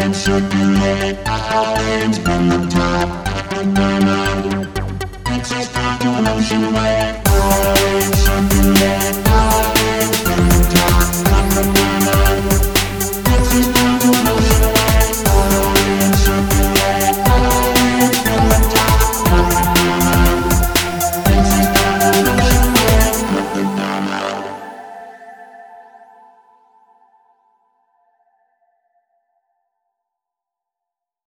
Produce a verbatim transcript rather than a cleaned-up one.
and circulate our hands from the top. It's a calculation way.